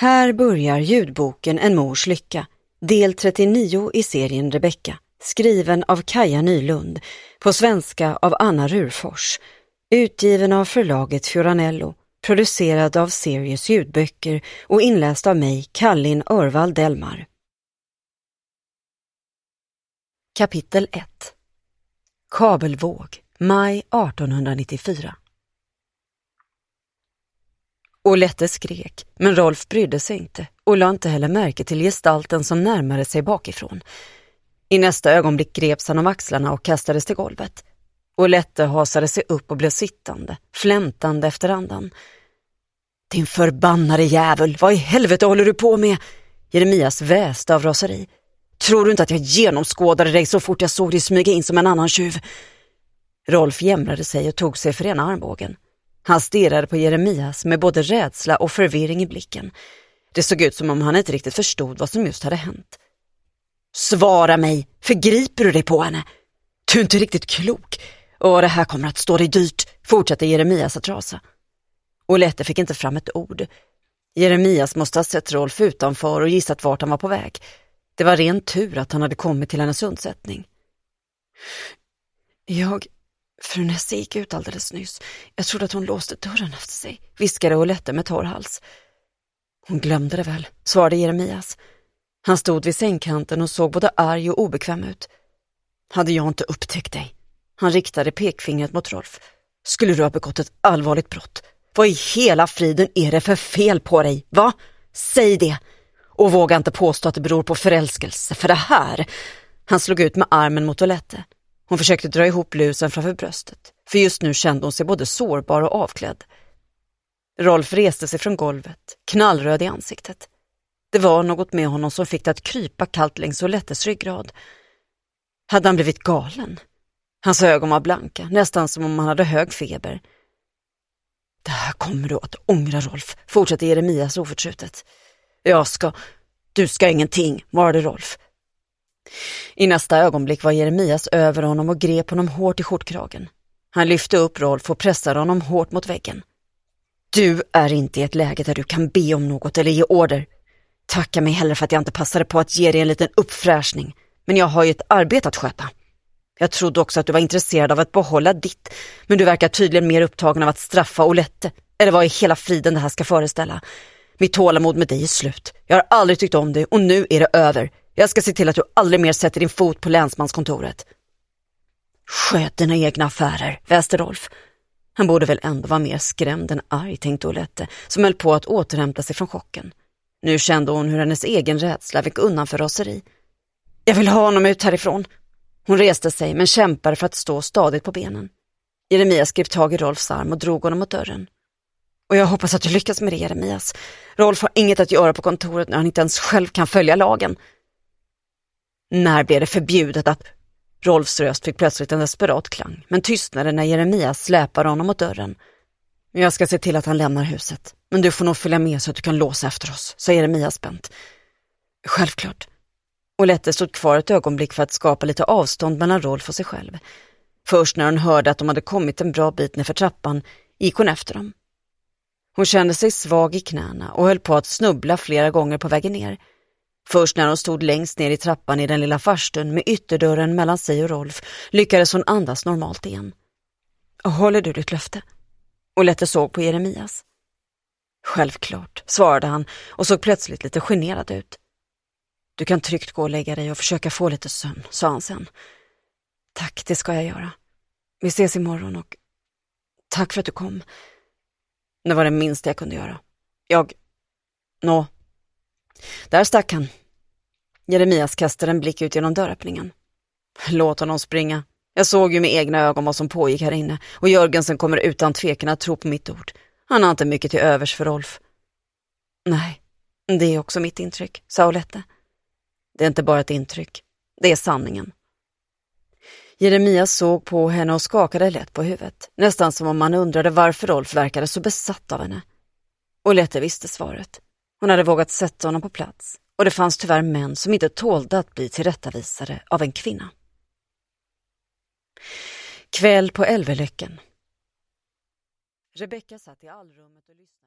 Här börjar ljudboken En mors lycka, del 39 i serien Rebecka, skriven av Kaja Nylund, på svenska av Anna Rurfors, utgiven av förlaget Fioranello, producerad av Sirius ljudböcker och inläst av mig, Kallin Örvald Delmar. Kapitel 1. Kabelvåg, maj 1894. Olette skrek, men Rolf brydde sig inte och lade inte heller märke till gestalten som närmade sig bakifrån. I nästa ögonblick greps han om axlarna och kastades till golvet. Olette hasade sig upp och blev sittande, flämtande efter andan. Din förbannade jävel, vad i helvete håller du på med? Jeremias väste av raseri. Tror du inte att jag genomskådade dig så fort jag såg dig smyga in som en annan tjuv? Rolf jämrade sig och tog sig för ena armbågen. Han stirrade på Jeremias med både rädsla och förvirring i blicken. Det såg ut som om han inte riktigt förstod vad som just hade hänt. Svara mig, förgriper du dig på henne? Du är inte riktigt klok. Och det här kommer att stå dig dyrt, fortsatte Jeremias att rasa. Olette fick inte fram ett ord. Jeremias måste ha sett Rolf utanför och gissat vart han var på väg. Det var ren tur att han hade kommit till hennes undsättning. Fru Nesse gick ut alldeles nyss. Jag trodde att hon låste dörren efter sig, viskade Olette med torr hals. Hon glömde det väl, svarade Jeremias. Han stod vid sängkanten och såg både arg och obekväm ut. Hade jag inte upptäckt dig? Han riktade pekfingret mot Rolf. Skulle du ha begått ett allvarligt brott? Vad i hela friden är det för fel på dig, va? Säg det! Och våga inte påstå att det beror på förälskelse, för det här... Han slog ut med armen mot Olette. Hon försökte dra ihop blusen framför bröstet, för just nu kände hon sig både sårbar och avklädd. Rolf reste sig från golvet, knallröd i ansiktet. Det var något med honom som fick det att krypa kallt längs Olettes ryggrad. Hade han blivit galen? Hans ögon var blanka, nästan som om han hade hög feber. Det här kommer du att ångra, Rolf, fortsatte Jeremias oförtrutet. Du ska ingenting, var det Rolf. I nästa ögonblick var Jeremias över honom och grep honom hårt i skjortkragen. Han lyfte upp Rolf och pressade honom hårt mot väggen. Du är inte i ett läge där du kan be om något eller ge order. Tacka mig hellre för att jag inte passade på att ge dig en liten uppfräschning. Men jag har ju ett arbete att sköta. Jag trodde också att du var intresserad av att behålla ditt, men du verkar tydligen mer upptagen av att straffa Olette. Eller vad i hela friden det här ska föreställa. Mitt tålamod med dig är slut. Jag har aldrig tyckt om dig och nu är det över. Jag ska se till att du aldrig mer sätter din fot på länsmanskontoret. Sköt dina egna affärer, väste Rolf. Han borde väl ändå vara mer skrämd än arg, tänkte Olette, som höll på att återhämta sig från chocken. Nu kände hon hur hennes egen rädsla fick undan för raseri. Jag vill ha honom ut härifrån. Hon reste sig men kämpade för att stå stadigt på benen. Jeremias grep tag i Rolfs arm och drog honom mot dörren. Och jag hoppas att du lyckas med det, Jeremias. Rolf har inget att göra på kontoret när han inte ens själv kan följa lagen. När blev det förbjudet att... Rolfs röst fick plötsligt en desperat klang, men tystnade när Jeremias släpade honom mot dörren. Jag ska se till att han lämnar huset, men du får nog följa med så att du kan låsa efter oss, sa Jeremias spänt. Självklart. Olette stod kvar ett ögonblick för att skapa lite avstånd mellan Rolf och sig själv. Först när hon hörde att de hade kommit en bra bit ner för trappan gick hon efter dem. Hon kände sig svag i knäna och höll på att snubbla flera gånger på vägen ner. Först när hon stod längst ner i trappan i den lilla farstun med ytterdörren mellan sig och Rolf lyckades hon andas normalt igen. Håller du ditt löfte? Olette såg på Jeremias. Självklart, svarade han och såg plötsligt lite generad ut. Du kan tryggt gå och lägga dig och försöka få lite sömn, sa han sen. Tack, det ska jag göra. Vi ses imorgon och... Tack för att du kom. Det var det minsta jag kunde göra. Där stack han. Jeremias kastade en blick ut genom dörröppningen. Låt honom springa. Jag såg ju med egna ögon vad som pågick här inne och Jörgensen kommer utan tvekan att tro på mitt ord. Han har inte mycket till övers för Rolf. Nej, det är också mitt intryck, sa Olette. Det är inte bara ett intryck, det är sanningen. Jeremias såg på henne och skakade lätt på huvudet, nästan som om man undrade varför Rolf verkade så besatt av henne. Olette visste svaret. Hon hade vågat sätta honom på plats och det fanns tyvärr män som inte tålde att bli tillrättavisade av en kvinna. Kväll på Älvelöcken. Rebecka satt i allrummet och lyssnade.